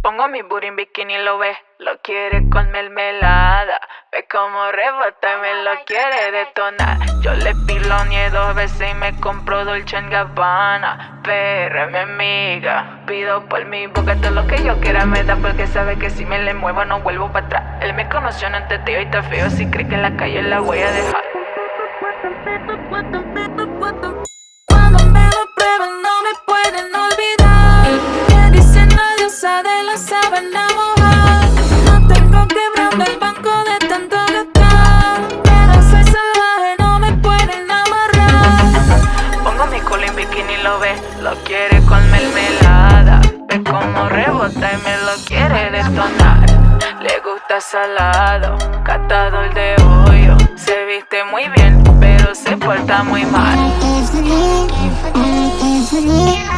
Pongo mi booty en bikini y lo ve, lo quiere con mermelada. Ve como rebota y me lo quiere detonar. Yo le piloneé 2 veces y me compro Dolce & Gabbana. Perra, mi amiga, pido por mi boca todo lo que yo quiera me da, porque sabe que si me le muevo no vuelvo para atrás. Él me conoció en este tío y está feo, si cree que en la calle la voy a dejar. Cuando me lo prueban no me pueden olvidar. Que dicen la diosa de la sábana mojada. No tengo quebrando el banco de tanto gastar. Pero soy salvaje, no me pueden amarrar. Pongo mi culo en bikini y lo ve, lo quiere con mermelada. Ve como rebota y me lo quiere detonar. Le gusta salado, catador de hoyo. Se viste muy bien, pero se porta muy mal.